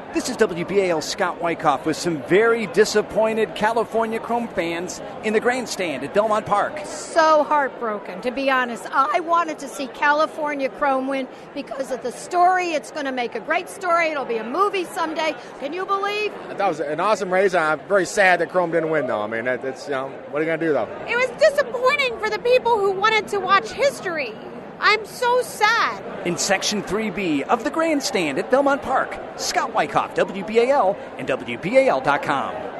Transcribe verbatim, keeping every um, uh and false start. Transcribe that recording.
This is W B A L Scott Wyckoff with some very disappointed California Chrome fans in the grandstand at Belmont Park. So heartbroken, to be honest. I wanted to see California Chrome win because of the story. It's going to make a great story. It'll be a movie someday. Can you believe? That was an awesome race. I'm very sad that Chrome didn't win, though. I mean, that, it's, you know, what are you going to do, though? It was disappointing for the people who wanted to watch history. I'm so sad. In Section three B of the grandstand at Belmont Park, Scott Wyckoff, W B A L and W B A L dot com.